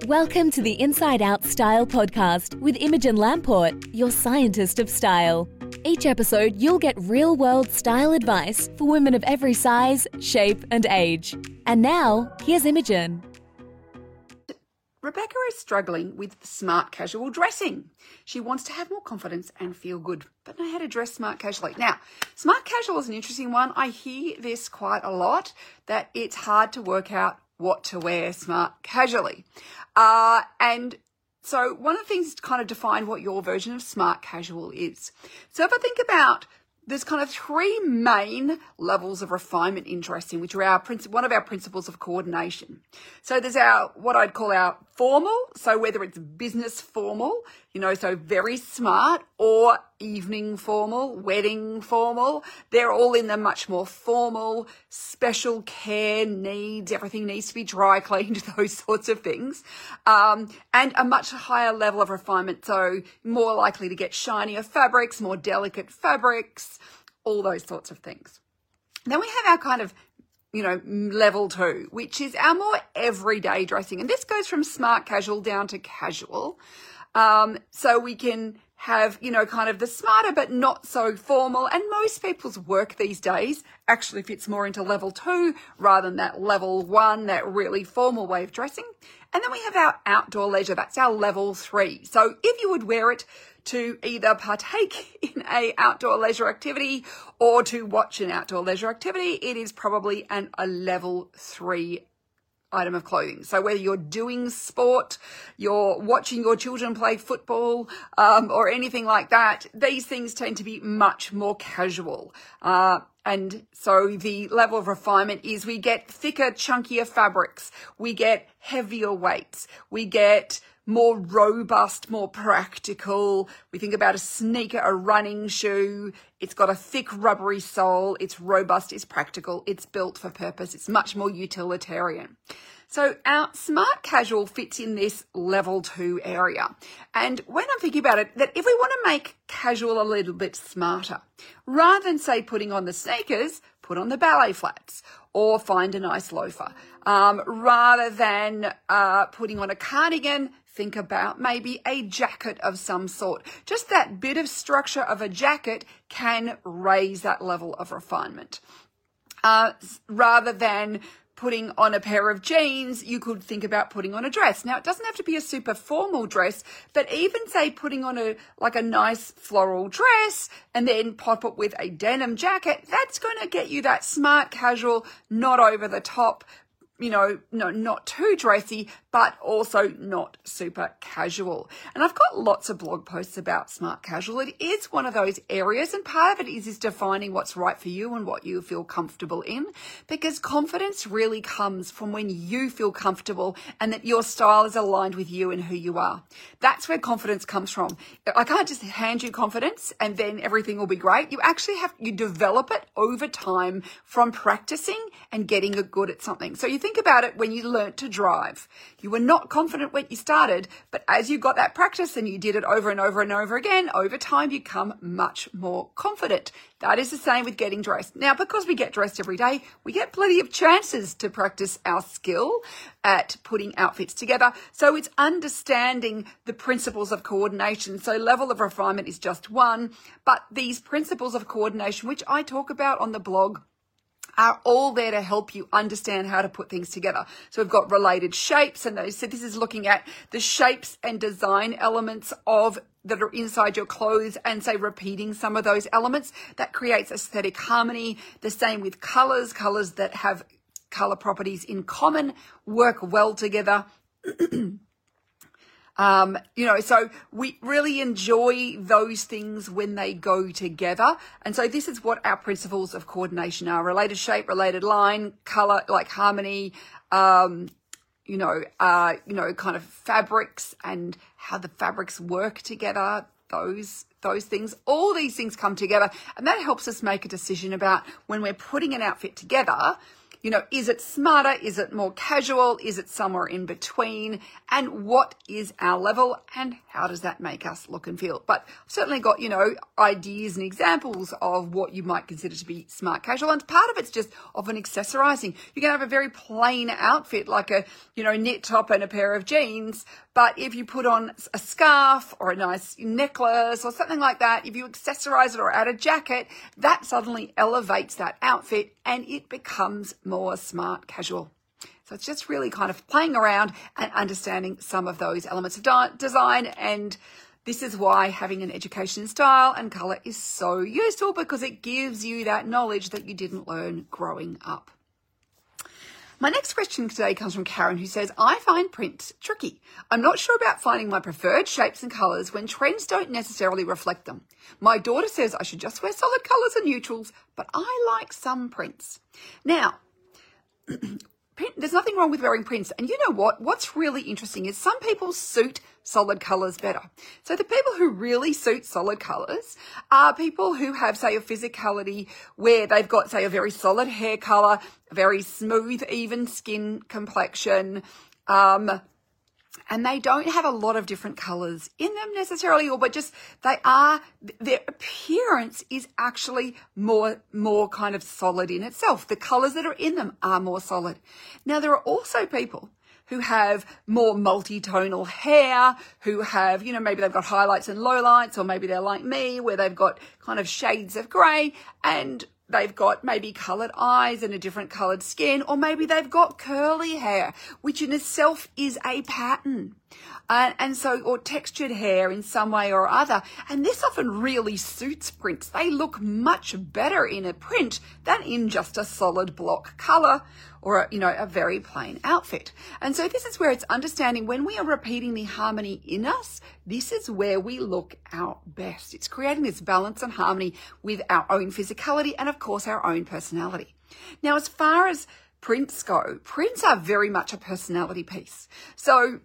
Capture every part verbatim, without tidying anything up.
Welcome to the Inside Out Style podcast with Imogen Lamport, your scientist of style. Each episode, you'll get real-world style advice for women of every size, shape, and age. And now, here's Imogen. Rebecca is struggling with smart casual dressing. She wants to have more confidence and feel good, but know how to dress smart casually. Now, smart casual is an interesting one. I hear this quite a lot, that it's hard to work out what to wear smart casually. Uh, and so one of the things is to kind of define what your version of smart casual is. So if I think about, there's kind of three main levels of refinement in dressing, which are our one of our principles of coordination. So there's our, what I'd call our formal, so whether it's business formal, you know, so very smart, or evening formal, wedding formal, they're all in the much more formal, special care needs, everything needs to be dry cleaned, those sorts of things, um, and a much higher level of refinement, so more likely to get shinier fabrics, more delicate fabrics, all those sorts of things. Then we have our kind of, you know, level two, which is our more everyday dressing. And this goes from smart casual down to casual. Um, so we can have, you know, kind of the smarter but not so formal. And most people's work these days actually fits more into level two rather than that level one, that really formal way of dressing. And then we have our outdoor leisure. That's our level three. So if you would wear it to either partake in a outdoor leisure activity or to watch an outdoor leisure activity, it is probably an, a level three item of clothing. So whether you're doing sport, you're watching your children play football, um, or anything like that, these things tend to be much more casual. Uh, and so the level of refinement is we get thicker, chunkier fabrics, we get heavier weights, we get more robust, more practical. We think about a sneaker, a running shoe. It's got a thick rubbery sole. It's robust, it's practical, it's built for purpose. It's much more utilitarian. So our smart casual fits in this level two area. And when I'm thinking about it, that if we want to make casual a little bit smarter, rather than say putting on the sneakers, put on the ballet flats or find a nice loafer. Um, rather than uh, putting on a cardigan, think about maybe a jacket of some sort. Just that bit of structure of a jacket can raise that level of refinement. Uh, rather than putting on a pair of jeans, you could think about putting on a dress. Now, it doesn't have to be a super formal dress, but even say putting on a like a nice floral dress and then pop it with a denim jacket, that's going to get you that smart casual, not over the top, you know, no, not too dressy, but also not super casual. And I've got lots of blog posts about smart casual. It is one of those areas, and part of it is, is defining what's right for you and what you feel comfortable in, because confidence really comes from when you feel comfortable and that your style is aligned with you and who you are. That's where confidence comes from. I can't just hand you confidence and then everything will be great. You actually have, you develop it over time from practicing and getting good at something. So you think about it when you learnt to drive. You were not confident when you started, but as you got that practice and you did it over and over and over again, over time you become much more confident. That is the same with getting dressed. Now, because we get dressed every day, we get plenty of chances to practice our skill at putting outfits together. So it's understanding the principles of coordination. So level of refinement is just one, but these principles of coordination, which I talk about on the blog, are all there to help you understand how to put things together. So we've got related shapes, and they said this is looking at the shapes and design elements of that are inside your clothes and say repeating some of those elements. That creates aesthetic harmony. The same with colors, colors that have color properties in common work well together. Um, you know, so we really enjoy those things when they go together. And so this is what our principles of coordination are: related shape, related line, color, like harmony, um, you know, uh, you know, kind of fabrics and how the fabrics work together. Those, those things, all these things come together, and that helps us make a decision about when we're putting an outfit together. You know, is it smarter? Is it more casual? Is it somewhere in between? And what is our level and how does that make us look and feel? But I've certainly got, you know, ideas and examples of what you might consider to be smart casual. And part of it's just often accessorizing. You can have a very plain outfit like a, you know, knit top and a pair of jeans. But if you put on a scarf or a nice necklace or something like that, if you accessorize it or add a jacket, that suddenly elevates that outfit and it becomes more smart casual. So it's just really kind of playing around and understanding some of those elements of di- design. And this is why having an education in style and color is so useful, because it gives you that knowledge that you didn't learn growing up. My next question today comes from Karen, who says, I find print tricky. I'm not sure about finding my preferred shapes and colours when trends don't necessarily reflect them. My daughter says I should just wear solid colours and neutrals, but I like some prints. Now, print, there's nothing wrong with wearing prints. And you know what? What's really interesting is some people suit solid colours better. So the people who really suit solid colours are people who have, say, a physicality where they've got, say, a very solid hair colour, a very smooth, even skin complexion, um, and they don't have a lot of different colours in them necessarily, or but just they are, their appearance is actually more, more kind of solid in itself. The colours that are in them are more solid. Now, there are also people who have more multi-tonal hair, who have, you know, maybe they've got highlights and lowlights, or maybe they're like me where they've got kind of shades of grey and they've got maybe coloured eyes and a different coloured skin, or maybe they've got curly hair, which in itself is a pattern. Uh, and so, or textured hair in some way or other. And this often really suits prints. They look much better in a print than in just a solid block colour or, a, you know, a very plain outfit. And so this is where it's understanding when we are repeating the harmony in us, this is where we look our best. It's creating this balance and harmony with our own physicality and, of course, our own personality. Now, as far as prints go, prints are very much a personality piece. So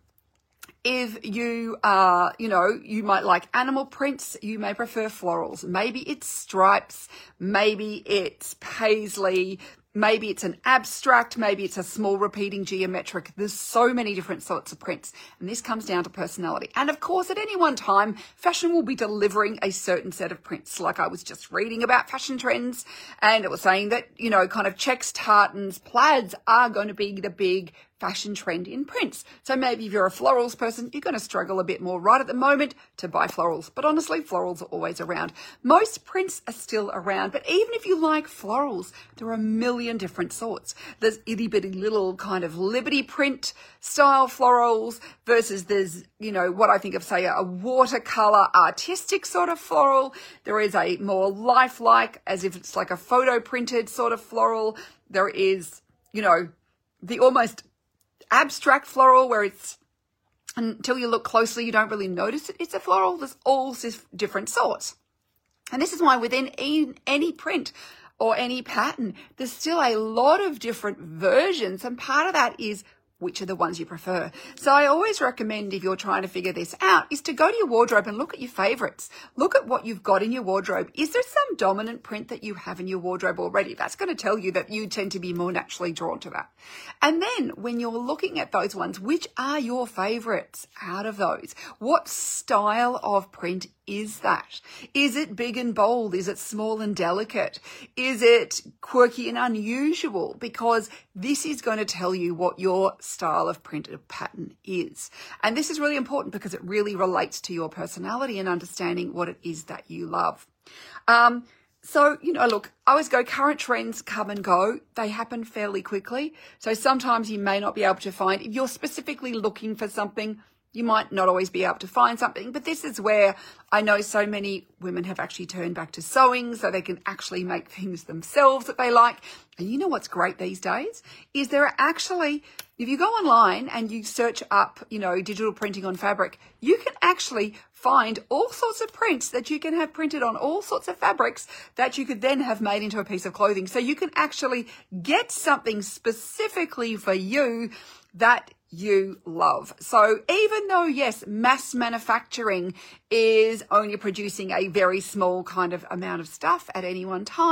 if you are, you know, you might like animal prints, you may prefer florals. Maybe it's stripes, maybe it's paisley, maybe it's an abstract, maybe it's a small repeating geometric. There's so many different sorts of prints, and this comes down to personality. And of course, at any one time, fashion will be delivering a certain set of prints. Like I was just reading about fashion trends, and it was saying that, you know, kind of checks, tartans, plaids are going to be the big fashion trend in prints. So maybe if you're a florals person, you're going to struggle a bit more right at the moment to buy florals. But honestly, florals are always around. Most prints are still around. But even if you like florals, there are a million different sorts. There's itty bitty little kind of Liberty print style florals versus there's, you know, what I think of, say, a watercolor artistic sort of floral. There is a more lifelike, as if it's like a photo printed sort of floral. There is, you know, the almost abstract floral where it's, until you look closely, you don't really notice it. It's a floral. There's all different sorts. And this is why within any print or any pattern, there's still a lot of different versions. And part of that is which are the ones you prefer. So I always recommend, if you're trying to figure this out, is to go to your wardrobe and look at your favorites. Look at what you've got in your wardrobe. Is there some dominant print that you have in your wardrobe already? That's going to tell you that you tend to be more naturally drawn to that. And then when you're looking at those ones, which are your favorites out of those? What style of print is that? Is it big and bold? Is it small and delicate? Is it quirky and unusual? Because this is going to tell you what your style of printed pattern is. And this is really important because it really relates to your personality and understanding what it is that you love. Um, so, you know, look, I always go, current trends come and go. They happen fairly quickly. So sometimes you may not be able to find, if you're specifically looking for something, you might not always be able to find something, but this is where I know so many women have actually turned back to sewing so they can actually make things themselves that they like. And you know what's great these days is there are actually, if you go online and you search up, you know, digital printing on fabric, you can actually find all sorts of prints that you can have printed on all sorts of fabrics that you could then have made into a piece of clothing. So you can actually get something specifically for you that you love. So even though, yes, mass manufacturing is only producing a very small kind of amount of stuff at any one time,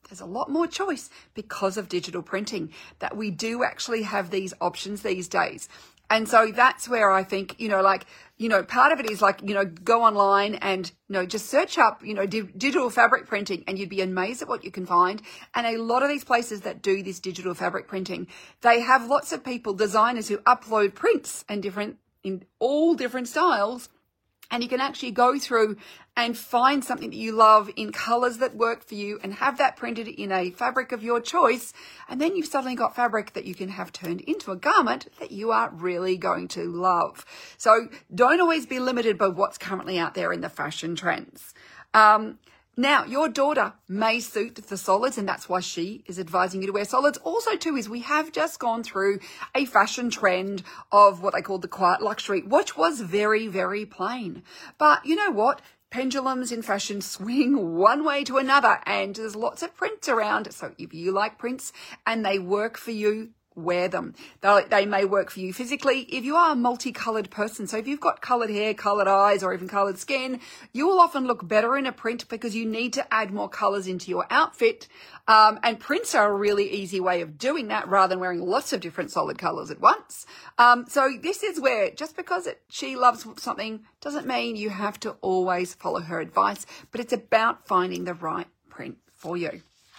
there's a lot more choice because of digital printing, that we do actually have these options these days. And so that's where I think, you know, like, you know, part of it is like, you know, go online and, you know, just search up, you know, di- digital fabric printing, and you'd be amazed at what you can find. And a lot of these places that do this digital fabric printing, they have lots of people, designers, who upload prints and different, in all different styles. And you can actually go through and find something that you love in colors that work for you and have that printed in a fabric of your choice. And then you've suddenly got fabric that you can have turned into a garment that you are really going to love. So don't always be limited by what's currently out there in the fashion trends. Um, Now, your daughter may suit the solids, and that's why she is advising you to wear solids. Also, too, is we have just gone through a fashion trend of what they called the quiet luxury, which was very, very plain. But you know what? Pendulums in fashion swing one way to another, and there's lots of prints around. So if you like prints and they work for you, wear them. They, they may work for you physically if you are a multicolored person. So if you've got colored hair, colored eyes, or even colored skin, you will often look better in a print because you need to add more colors into your outfit. Um, and prints are a really easy way of doing that rather than wearing lots of different solid colors at once. Um, so this is where just because it, she loves something doesn't mean you have to always follow her advice, but it's about finding the right print for you.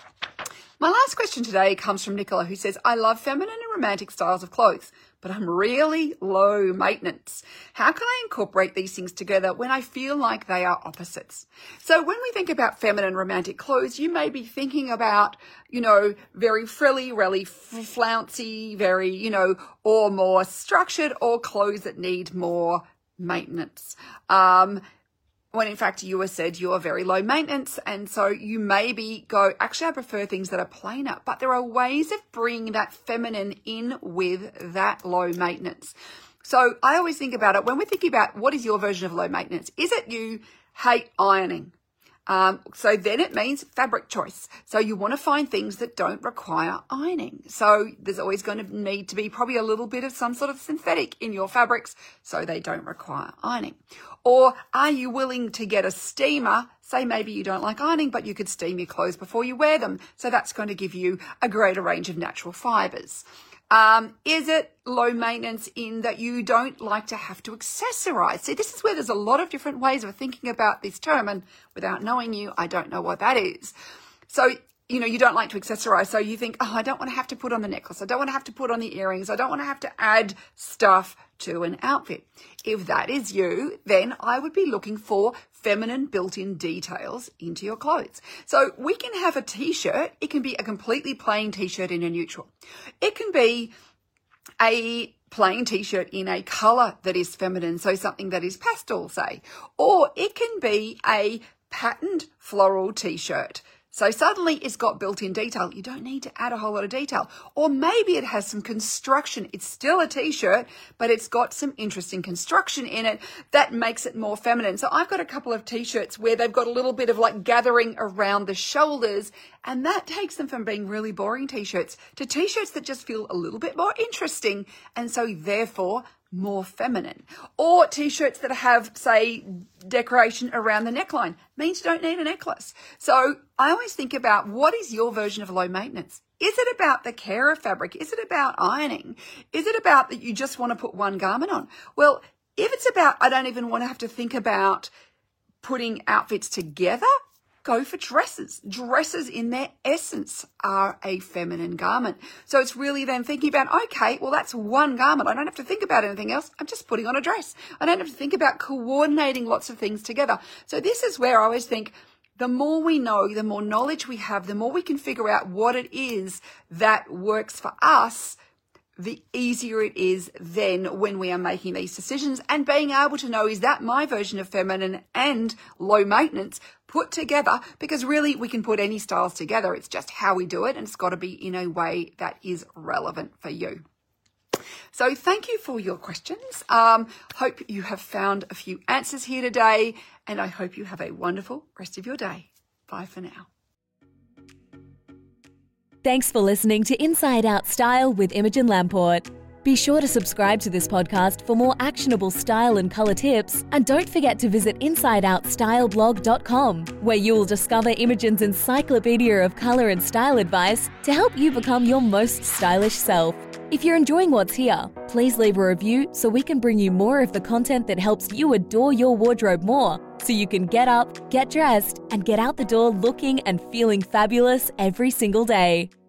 My last question today comes from Nicola, who says, I love feminine and romantic styles of clothes, but I'm really low maintenance. How can I incorporate these things together when I feel like they are opposites? So when we think about feminine romantic clothes, you may be thinking about, you know, very frilly, really flouncy, very, you know, or more structured, or clothes that need more maintenance. Um, when in fact you were said you are very low maintenance, and so you maybe go, actually I prefer things that are plainer, but there are ways of bringing that feminine in with that low maintenance. So I always think about it when we're thinking about what is your version of low maintenance. Is it you hate ironing? Um, so then it means fabric choice. So you want to find things that don't require ironing. So there's always going to need to be probably a little bit of some sort of synthetic in your fabrics so they don't require ironing. Or are you willing to get a steamer? Say maybe you don't like ironing, but you could steam your clothes before you wear them. So that's going to give you a greater range of natural fibers. Um, is it low maintenance in that you don't like to have to accessorize? See, this is where there's a lot of different ways of thinking about this term, and without knowing you, I don't know what that is. So, you know, you don't like to accessorize. So you think, oh, I don't want to have to put on the necklace. I don't want to have to put on the earrings. I don't want to have to add stuff to an outfit. If that is you, then I would be looking for feminine built-in details into your clothes. So we can have a t-shirt. It can be a completely plain t-shirt in a neutral. It can be a plain t-shirt in a color that is feminine, so something that is pastel, say. Or it can be a patterned floral t-shirt. So suddenly it's got built-in detail. You don't need to add a whole lot of detail. Or maybe it has some construction. It's still a t-shirt, but it's got some interesting construction in it that makes it more feminine. So I've got a couple of t-shirts where they've got a little bit of like gathering around the shoulders, and that takes them from being really boring t-shirts to t-shirts that just feel a little bit more interesting, and so therefore more feminine. Or t-shirts that have, say, decoration around the neckline means you don't need a necklace. So I always think about, what is your version of low maintenance? Is it about the care of fabric? Is it about ironing? Is it about that you just want to put one garment on? Well, if it's about, I don't even want to have to think about putting outfits together, go for dresses. Dresses in their essence are a feminine garment. So it's really then thinking about, okay, well, that's one garment. I don't have to think about anything else. I'm just putting on a dress. I don't have to think about coordinating lots of things together. So this is where I always think, the more we know, the more knowledge we have, the more we can figure out what it is that works for us, the easier it is then when we are making these decisions and being able to know, is that my version of feminine and low maintenance put together? Because really we can put any styles together. It's just how we do it, and it's got to be in a way that is relevant for you. So thank you for your questions. Um, hope you have found a few answers here today, and I hope you have a wonderful rest of your day. Bye for now. Thanks for listening to Inside Out Style with Imogen Lamport. Be sure to subscribe to this podcast for more actionable style and colour tips, and don't forget to visit inside out style blog dot com, where you will discover Imogen's encyclopedia of colour and style advice to help you become your most stylish self. If you're enjoying what's here, please leave a review so we can bring you more of the content that helps you adore your wardrobe more, so you can get up, get dressed, and get out the door looking and feeling fabulous every single day.